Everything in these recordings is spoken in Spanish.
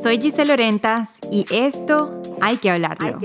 Soy Giselle Orentas y esto hay que hablarlo.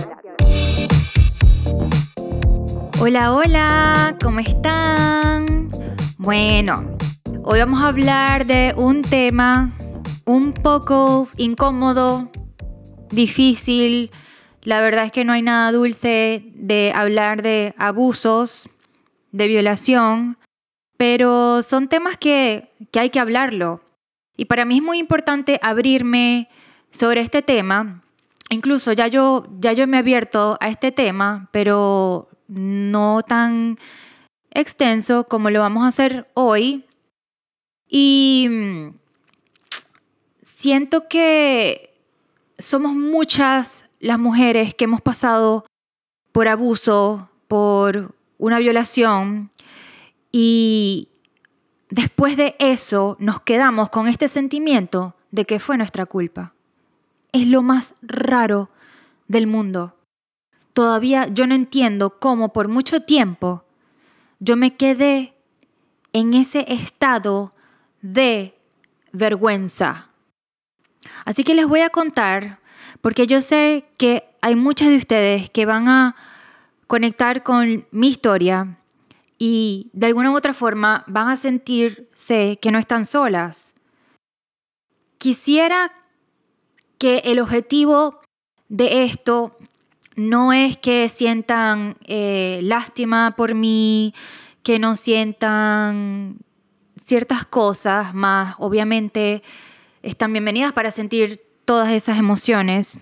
Hola, hola, ¿cómo están? Bueno, hoy vamos a hablar de un tema un poco incómodo, difícil. La verdad es que no hay nada dulce de hablar de abusos, de violación, pero son temas que hay que hablarlo. Y para mí es muy importante abrirme sobre este tema. Incluso ya yo me he abierto a este tema, pero no tan extenso como lo vamos a hacer hoy. Y siento que somos muchas las mujeres que hemos pasado por abuso, por una violación, y después de eso nos quedamos con este sentimiento de que fue nuestra culpa. Es lo más raro del mundo. Todavía yo no entiendo cómo por mucho tiempo yo me quedé en ese estado de vergüenza. Así que les voy a contar, porque yo sé que hay muchas de ustedes que van a conectar con mi historia y de alguna u otra forma van a sentirse que no están solas. Quisiera que el objetivo de esto no es que sientan lástima por mí, que no sientan ciertas cosas, más obviamente están bienvenidas para sentir todas esas emociones.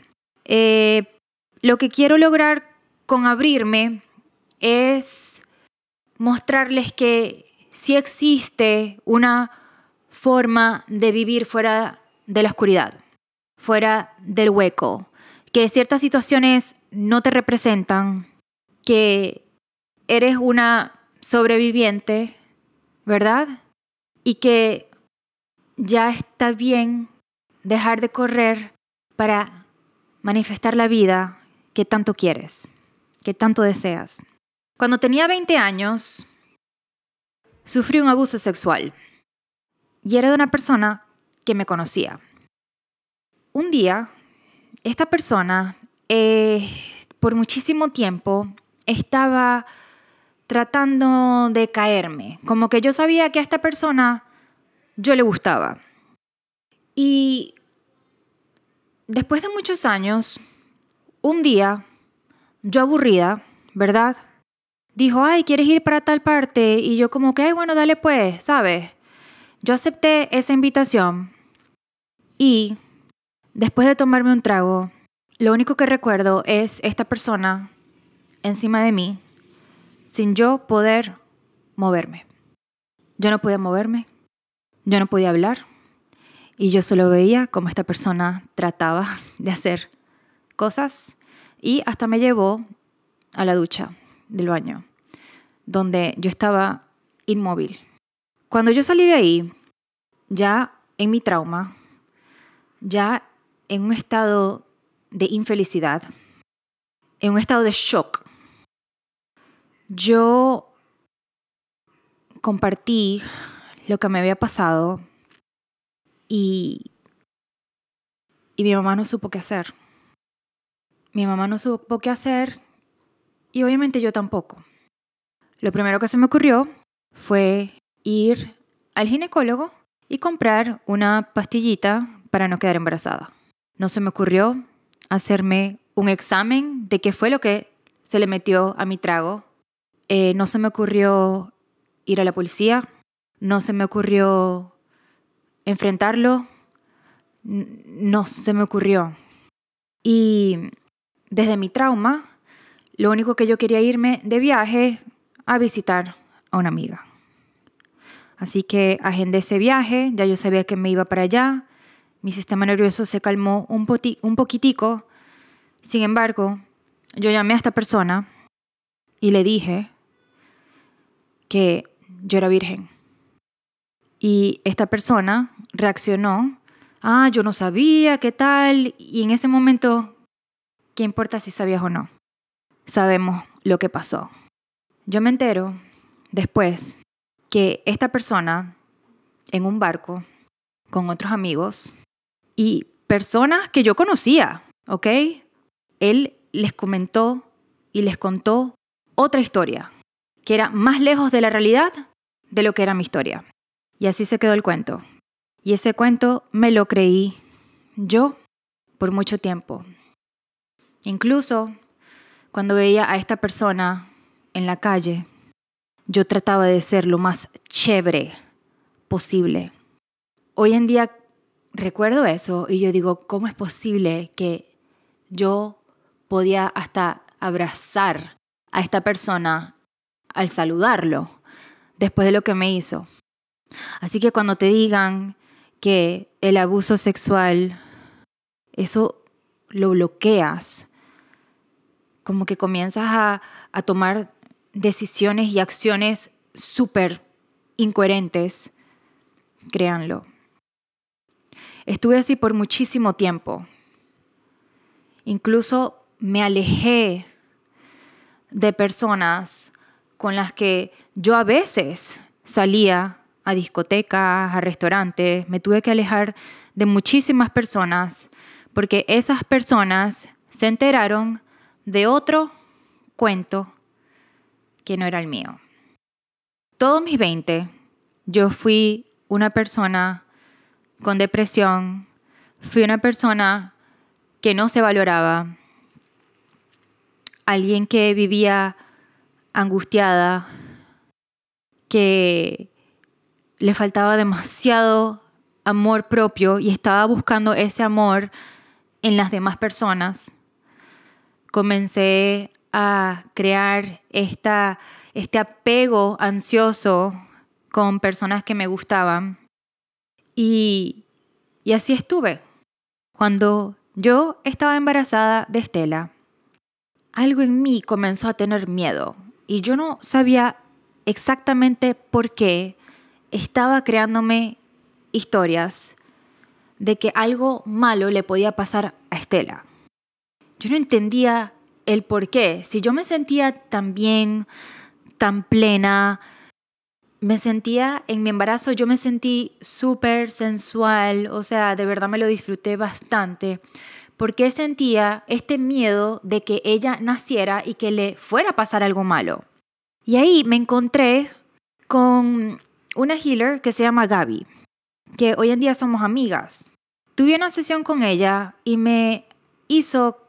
Lo que quiero lograr con abrirme es mostrarles que sí existe una forma de vivir fuera de la oscuridad, fuera del hueco, que ciertas situaciones no te representan, que eres una sobreviviente, ¿verdad? Y que ya está bien dejar de correr para manifestar la vida que tanto quieres, que tanto deseas. Cuando tenía 20 años, sufrí un abuso sexual y era de una persona que me conocía. Un día, esta persona, por muchísimo tiempo, estaba tratando de caerme. Como que yo sabía que a esta persona yo le gustaba. Y después de muchos años, un día, yo aburrida, ¿verdad?, dijo, ay, ¿quieres ir para tal parte? Y yo como que, ay, bueno, dale pues, ¿sabes? Yo acepté esa invitación y después de tomarme un trago, lo único que recuerdo es esta persona encima de mí sin yo poder moverme. Yo no podía moverme, yo no podía hablar y yo solo veía cómo esta persona trataba de hacer cosas y hasta me llevó a la ducha del baño, donde yo estaba inmóvil. Cuando yo salí de ahí, ya en mi trauma, ya en un estado de infelicidad, en un estado de shock, yo compartí lo que me había pasado y mi mamá no supo qué hacer. Mi mamá no supo qué hacer y obviamente yo tampoco. Lo primero que se me ocurrió fue ir al ginecólogo y comprar una pastillita para no quedar embarazada. No se me ocurrió hacerme un examen de qué fue lo que se le metió a mi trago. No se me ocurrió ir a la policía. No se me ocurrió enfrentarlo. No se me ocurrió. Y desde mi trauma, lo único que yo quería irme de viaje a visitar a una amiga. Así que agendé ese viaje, ya yo sabía que me iba para allá. Mi sistema nervioso se calmó un poquitico. Sin embargo, yo llamé a esta persona y le dije que yo era virgen. Y esta persona reaccionó, yo no sabía, ¿qué tal? Y en ese momento, ¿qué importa si sabías o no? Sabemos lo que pasó. Yo me entero después que esta persona en un barco con otros amigos y personas que yo conocía, ¿ok? Él les comentó y les contó otra historia, que era más lejos de la realidad de lo que era mi historia. Y así se quedó el cuento. Y ese cuento me lo creí yo por mucho tiempo. Incluso cuando veía a esta persona en la calle, yo trataba de ser lo más chévere posible. Hoy en día recuerdo eso y yo digo, ¿cómo es posible que yo podía hasta abrazar a esta persona al saludarlo después de lo que me hizo? Así que cuando te digan que el abuso sexual, eso lo bloqueas, como que comienzas a tomar decisiones y acciones súper incoherentes, créanlo. Estuve así por muchísimo tiempo. Incluso me alejé de personas con las que yo a veces salía a discotecas, a restaurantes. Me tuve que alejar de muchísimas personas porque esas personas se enteraron de otro cuento que no era el mío. Todos mis 20, yo fui una persona con depresión, fui una persona que no se valoraba, alguien que vivía angustiada, que le faltaba demasiado amor propio y estaba buscando ese amor en las demás personas. Comencé a crear este apego ansioso con personas que me gustaban y así estuve. Cuando yo estaba embarazada de Estela, algo en mí comenzó a tener miedo y yo no sabía exactamente por qué estaba creándome historias de que algo malo le podía pasar a Estela. Yo no entendía el por qué. Si yo me sentía tan bien, tan plena, me sentía en mi embarazo, yo me sentí súper sensual, o sea, de verdad me lo disfruté bastante, porque sentía este miedo de que ella naciera y que le fuera a pasar algo malo. Y ahí me encontré con una healer que se llama Gaby, que hoy en día somos amigas. Tuve una sesión con ella y me hizo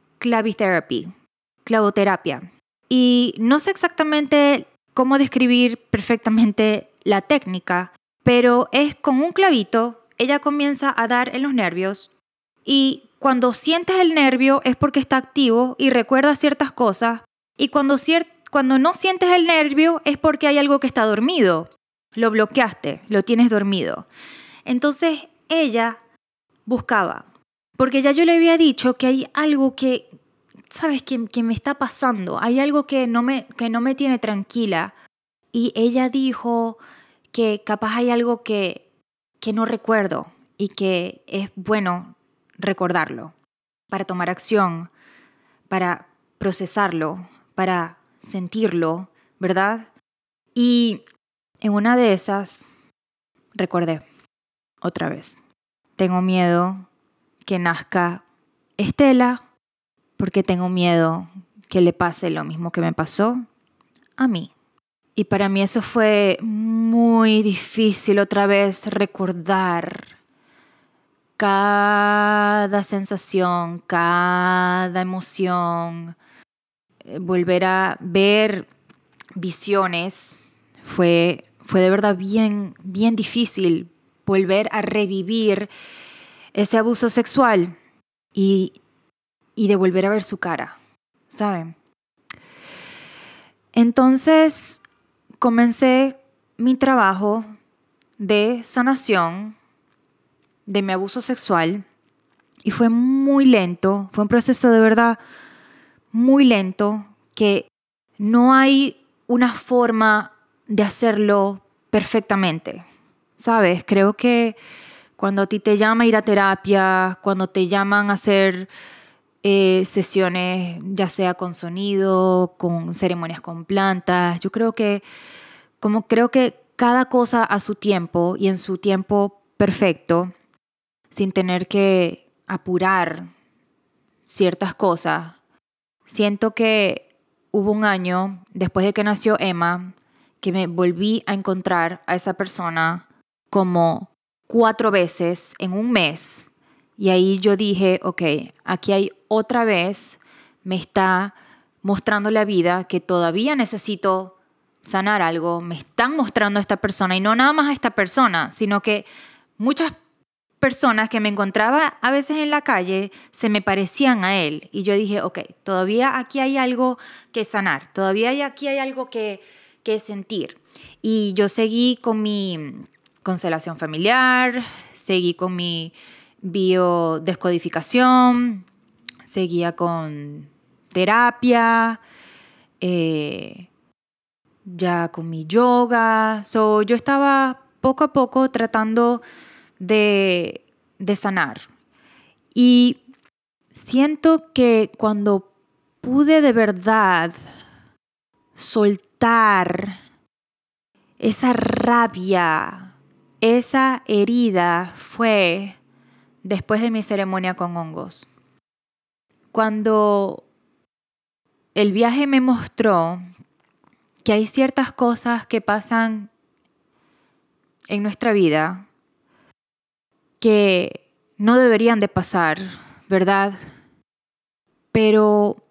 clavoterapia. Y no sé exactamente cómo describir perfectamente la técnica, pero es con un clavito, ella comienza a dar en los nervios y cuando sientes el nervio es porque está activo y recuerda ciertas cosas y cuando no sientes el nervio es porque hay algo que está dormido, lo bloqueaste, lo tienes dormido. Entonces ella buscaba, porque ya yo le había dicho que hay algo que, ¿sabes?, que me está pasando, hay algo que no me tiene tranquila. Y ella dijo que capaz hay algo que no recuerdo y que es bueno recordarlo para tomar acción, para procesarlo, para sentirlo, ¿verdad? Y en una de esas recordé otra vez. Tengo miedo que nazca Estela porque tengo miedo que le pase lo mismo que me pasó a mí. Y para mí eso fue muy difícil otra vez recordar cada sensación, cada emoción, volver a ver visiones. Fue de verdad bien, bien difícil volver a revivir ese abuso sexual y de volver a ver su cara, ¿saben? Entonces comencé mi trabajo de sanación de mi abuso sexual y fue muy lento, fue un proceso de verdad muy lento que no hay una forma de hacerlo perfectamente, ¿sabes? Creo que cuando a ti te llama ir a terapia, cuando te llaman a hacer sesiones, ya sea con sonido, con ceremonias con plantas, creo que cada cosa a su tiempo y en su tiempo perfecto, sin tener que apurar ciertas cosas. Siento que hubo un año después de que nació Emma que me volví a encontrar a esa persona como 4 veces en un mes. Y ahí yo dije, ok, aquí hay otra vez, me está mostrando la vida que todavía necesito sanar algo. Me están mostrando a esta persona y no nada más a esta persona, sino que muchas personas que me encontraba a veces en la calle se me parecían a él. Y yo dije, ok, todavía aquí hay algo que sanar, todavía aquí hay algo que sentir. Y yo seguí con mi constelación familiar, seguí con mi biodescodificación, seguía con terapia, ya con mi yoga. Yo estaba poco a poco tratando de sanar. Y siento que cuando pude de verdad soltar esa rabia, esa herida, fue después de mi ceremonia con hongos. Cuando el viaje me mostró que hay ciertas cosas que pasan en nuestra vida que no deberían de pasar, ¿verdad? Pero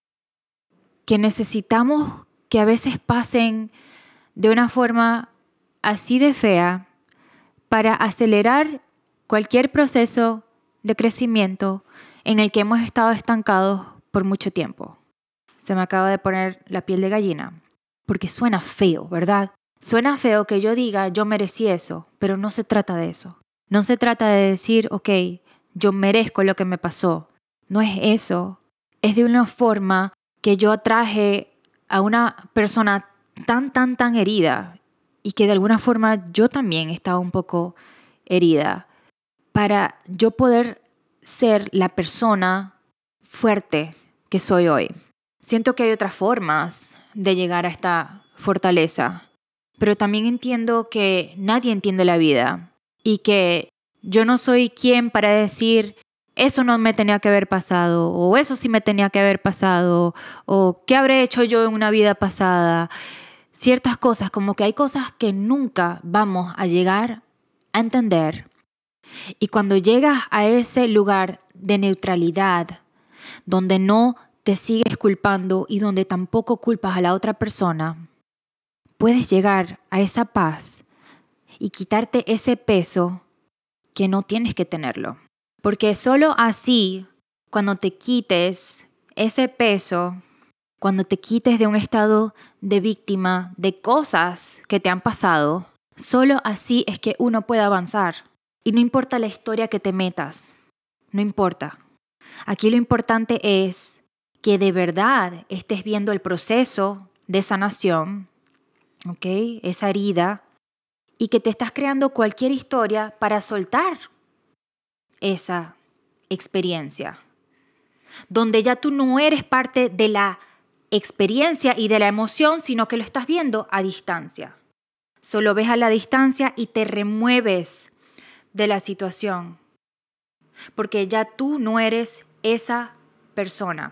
que necesitamos que a veces pasen de una forma así de fea para acelerar cualquier proceso de crecimiento en el que hemos estado estancados por mucho tiempo. Se me acaba de poner la piel de gallina, porque suena feo, ¿verdad? Suena feo que yo diga, yo merecí eso, pero no se trata de eso. No se trata de decir, ok, yo merezco lo que me pasó. No es eso. Es de una forma que yo atraje a una persona tan herida y que de alguna forma yo también estaba un poco herida para yo poder ser la persona fuerte que soy hoy. Siento que hay otras formas de llegar a esta fortaleza, pero también entiendo que nadie entiende la vida y que yo no soy quien para decir eso no me tenía que haber pasado o eso sí me tenía que haber pasado o qué habré hecho yo en una vida pasada. Ciertas cosas, como que hay cosas que nunca vamos a llegar a entender. Y cuando llegas a ese lugar de neutralidad, donde no te sigues culpando y donde tampoco culpas a la otra persona, puedes llegar a esa paz y quitarte ese peso que no tienes que tenerlo. Porque solo así, cuando te quites ese peso, cuando te quites de un estado de víctima de cosas que te han pasado, solo así es que uno puede avanzar. Y no importa la historia que te metas, no importa. Aquí lo importante es que de verdad estés viendo el proceso de sanación, ¿ok? Esa herida, y que te estás creando cualquier historia para soltar esa experiencia, donde ya tú no eres parte de la experiencia y de la emoción, sino que lo estás viendo a distancia. Solo ves a la distancia y te remueves de la situación, porque ya tú no eres esa persona.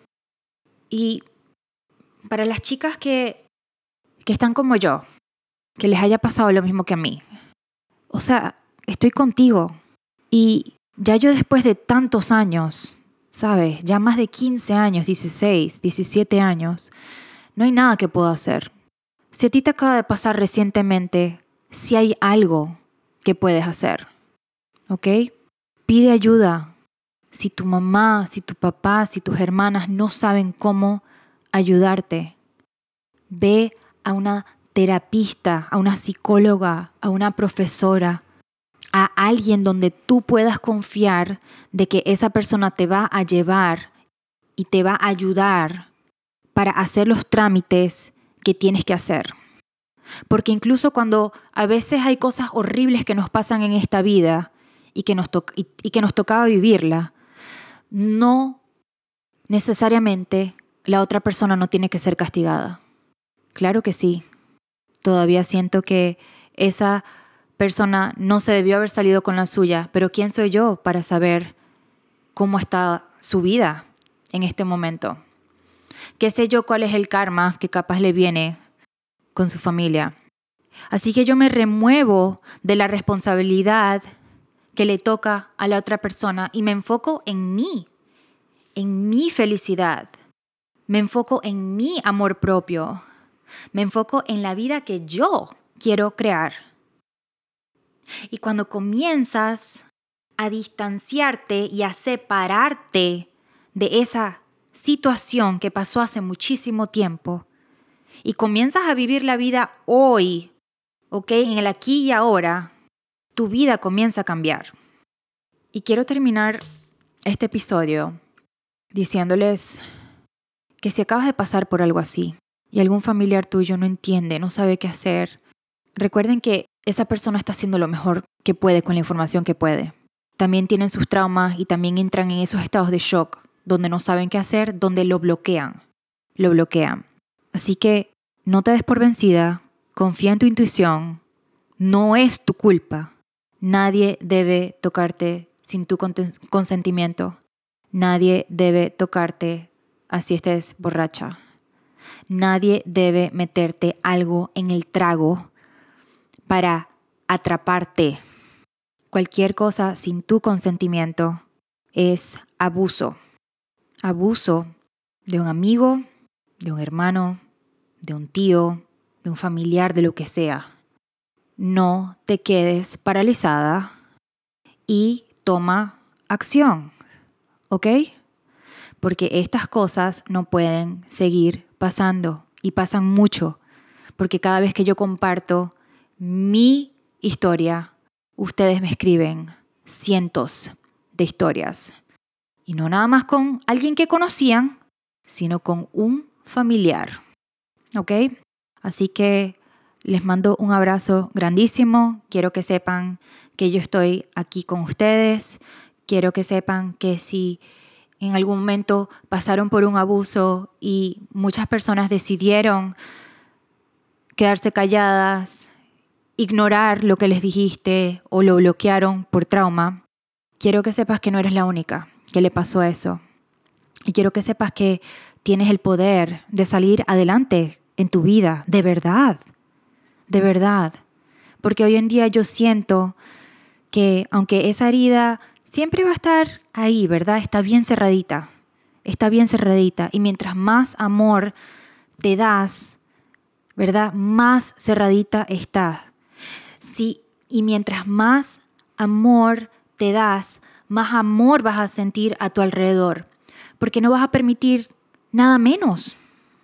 Y para las chicas que están como yo, que les haya pasado lo mismo que a mí, o sea, estoy contigo. Y ya yo después de tantos años, ¿sabes? Ya más de 15 años, 16, 17 años, no hay nada que pueda hacer. Si a ti te acaba de pasar recientemente, si hay algo que puedes hacer, ¿ok? Pide ayuda. Si tu mamá, si tu papá, si tus hermanas no saben cómo ayudarte, ve a una terapista, a una psicóloga, a una profesora, a alguien donde tú puedas confiar de que esa persona te va a llevar y te va a ayudar para hacer los trámites que tienes que hacer. Porque incluso cuando a veces hay cosas horribles que nos pasan en esta vida y que nos tocaba vivirla, no necesariamente la otra persona no tiene que ser castigada. Claro que sí. Todavía siento que esa persona no se debió haber salido con la suya, pero ¿quién soy yo para saber cómo está su vida en este momento. Qué sé yo cuál es el karma que capaz le viene con su familia. Así que yo me remuevo de la responsabilidad que le toca a la otra persona y me enfoco en mi felicidad. Me enfoco en mi amor propio. Me enfoco en la vida que yo quiero crear. Y cuando comienzas a distanciarte y a separarte de esa situación que pasó hace muchísimo tiempo y comienzas a vivir la vida hoy, ¿ok? En el aquí y ahora, tu vida comienza a cambiar. Y quiero terminar este episodio diciéndoles que si acabas de pasar por algo así y algún familiar tuyo no entiende, no sabe qué hacer, recuerden que esa persona está haciendo lo mejor que puede con la información que puede. También tienen sus traumas y también entran en esos estados de shock donde no saben qué hacer, donde lo bloquean. Así que no te des por vencida, confía en tu intuición, no es tu culpa. Nadie debe tocarte sin tu consentimiento. Nadie debe tocarte así estés borracha. Nadie debe meterte algo en el trago para atraparte. Cualquier cosa sin tu consentimiento es abuso. Abuso de un amigo, de un hermano, de un tío, de un familiar, de lo que sea. No te quedes paralizada y toma acción, ¿ok? Porque estas cosas no pueden seguir pasando y pasan mucho. Porque cada vez que yo comparto mi historia, ustedes me escriben cientos de historias. Y no nada más con alguien que conocían, sino con un familiar. ¿Ok? Así que les mando un abrazo grandísimo. Quiero que sepan que yo estoy aquí con ustedes. Quiero que sepan que si en algún momento pasaron por un abuso y muchas personas decidieron quedarse calladas, ignorar lo que les dijiste o lo bloquearon por trauma, quiero que sepas que no eres la única que le pasó eso. Y quiero que sepas que tienes el poder de salir adelante en tu vida, de verdad, de verdad. Porque hoy en día yo siento que aunque esa herida siempre va a estar ahí, ¿verdad? Está bien cerradita. Y mientras más amor te das, ¿verdad? Más cerradita está. Sí, y mientras más amor te das, más amor vas a sentir a tu alrededor. Porque no vas a permitir nada menos.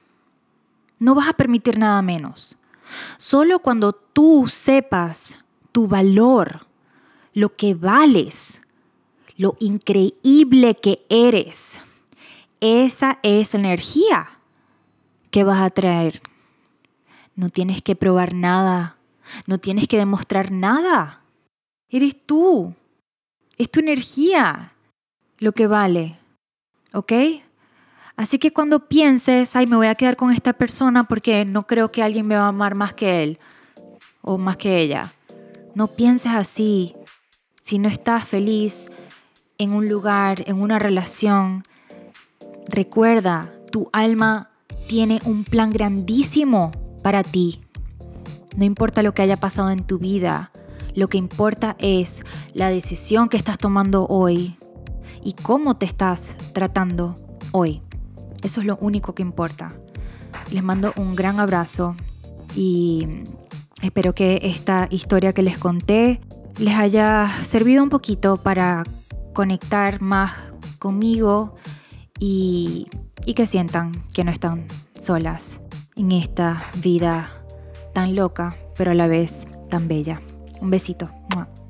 No vas a permitir nada menos. Solo cuando tú sepas tu valor, lo que vales, lo increíble que eres, esa es la energía que vas a traer. No tienes que probar nada. No tienes que demostrar nada. Eres tú. Es tu energía lo que vale. ¿Ok? Así que cuando pienses, ay, me voy a quedar con esta persona porque no creo que alguien me va a amar más que él o más que ella. No pienses así. Si no estás feliz en un lugar, en una relación, recuerda, tu alma tiene un plan grandísimo para ti. No importa lo que haya pasado en tu vida, lo que importa es la decisión que estás tomando hoy y cómo te estás tratando hoy. Eso es lo único que importa. Les mando un gran abrazo y espero que esta historia que les conté les haya servido un poquito para conectar más conmigo y que sientan que no están solas en esta vida tan loca, pero a la vez tan bella. Un besito. ¡Mua!